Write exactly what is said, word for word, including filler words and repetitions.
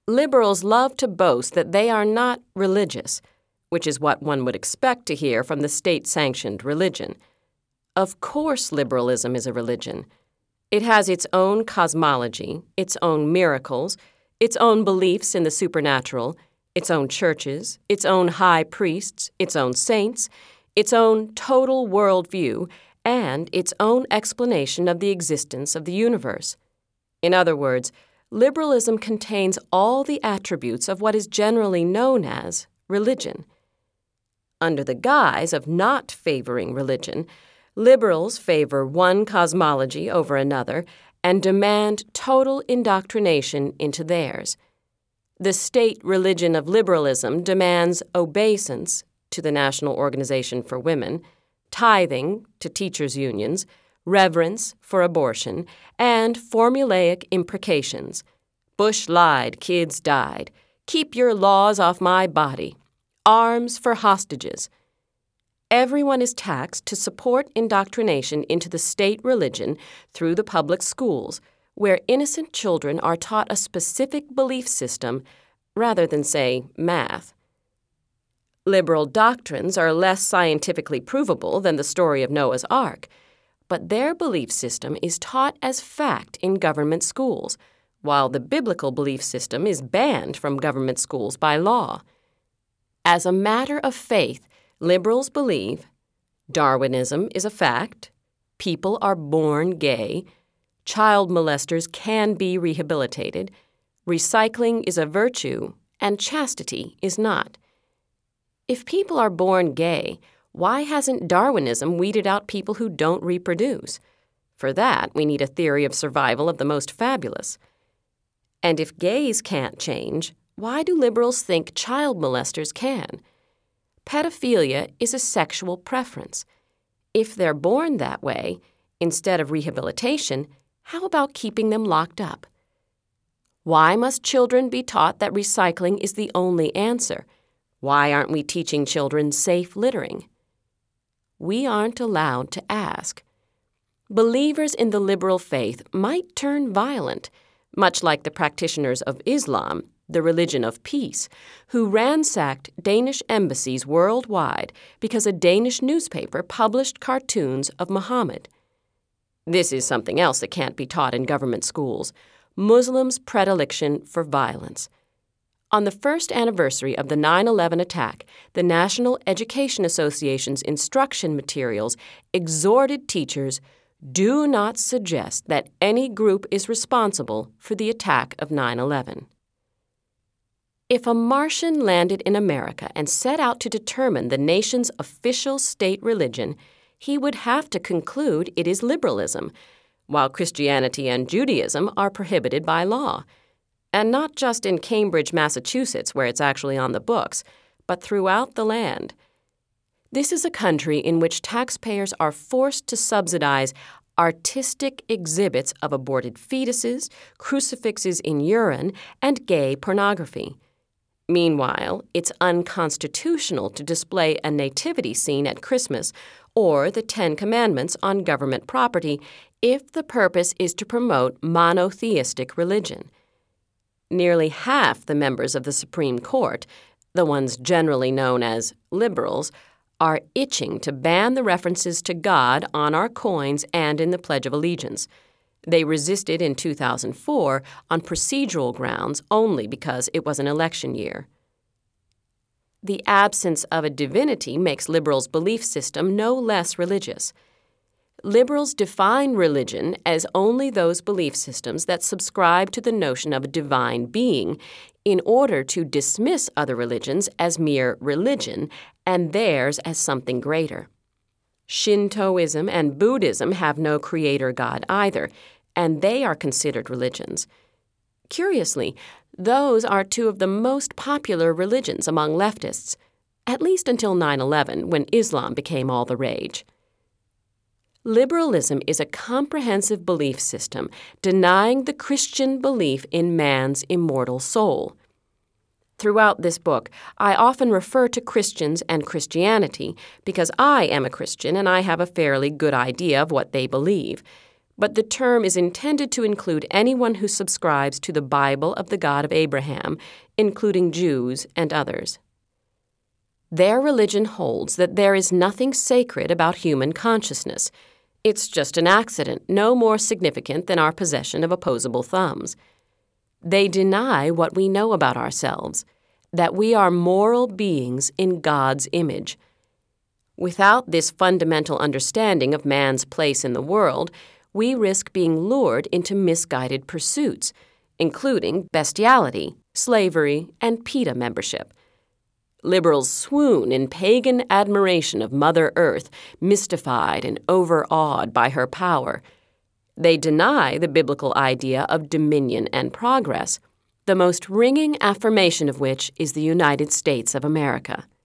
Liberals love to boast that they are not religious, which is what one would expect to hear from the state-sanctioned religion. Of course liberalism is a religion. It has its own cosmology, its own miracles, its own beliefs in the supernatural, its own churches, its own high priests, its own saints, its own total worldview, and its own explanation of the existence of the universe. In other words, liberalism contains all the attributes of what is generally known as religion. Under the guise of not favoring religion, liberals favor one cosmology over another and demand total indoctrination into theirs. The state religion of liberalism demands obeisance to the National Organization for Women, tithing to teachers' unions, reverence for abortion, and formulaic imprecations. Bush lied, kids died. Keep your laws off my body. Arms for hostages. Everyone is taxed to support indoctrination into the state religion through the public schools, where innocent children are taught a specific belief system rather than, say, math. Liberal doctrines are less scientifically provable than the story of Noah's Ark, but their belief system is taught as fact in government schools, while the biblical belief system is banned from government schools by law. As a matter of faith, liberals believe Darwinism is a fact, people are born gay, child molesters can be rehabilitated, recycling is a virtue, and chastity is not. If people are born gay, why hasn't Darwinism weeded out people who don't reproduce? For that, we need a theory of survival of the most fabulous. And if gays can't change, why do liberals think child molesters can? Pedophilia is a sexual preference. If they're born that way, instead of rehabilitation, how about keeping them locked up? Why must children be taught that recycling is the only answer? Why aren't we teaching children safe littering? We aren't allowed to ask. Believers in the liberal faith might turn violent, much like the practitioners of Islam, the religion of peace, who ransacked Danish embassies worldwide because a Danish newspaper published cartoons of Muhammad. This is something else that can't be taught in government schools: Muslims' predilection for violence. On the first anniversary of the nine eleven attack, the National Education Association's instruction materials exhorted teachers, do not suggest that any group is responsible for the attack of nine eleven. If a Martian landed in America and set out to determine the nation's official state religion, he would have to conclude it is liberalism, while Christianity and Judaism are prohibited by law. And not just in Cambridge, Massachusetts, where it's actually on the books, but throughout the land. This is a country in which taxpayers are forced to subsidize artistic exhibits of aborted fetuses, crucifixes in urine, and gay pornography. Meanwhile, it's unconstitutional to display a nativity scene at Christmas or the Ten Commandments on government property if the purpose is to promote monotheistic religion. Nearly half the members of the Supreme Court, the ones generally known as liberals, are itching to ban the references to God on our coins and in the Pledge of Allegiance. They resisted in two thousand four on procedural grounds only because it was an election year. The absence of a divinity makes liberals' belief system no less religious. Liberals define religion as only those belief systems that subscribe to the notion of a divine being in order to dismiss other religions as mere religion and theirs as something greater. Shintoism and Buddhism have no creator god either, and they are considered religions. Curiously, those are two of the most popular religions among leftists, at least until nine eleven, when Islam became all the rage. Liberalism is a comprehensive belief system denying the Christian belief in man's immortal soul. Throughout this book, I often refer to Christians and Christianity because I am a Christian and I have a fairly good idea of what they believe. but the term is intended to include anyone who subscribes to the Bible of the God of Abraham, including Jews and others. Their religion holds that there is nothing sacred about human consciousness. It's just an accident, no more significant than our possession of opposable thumbs. They deny what we know about ourselves, that we are moral beings in God's image. Without this fundamental understanding of man's place in the world, we risk being lured into misguided pursuits, including bestiality, slavery, and PETA membership. Liberals swoon in pagan admiration of Mother Earth, mystified and overawed by her power. They deny the biblical idea of dominion and progress, the most ringing affirmation of which is the United States of America.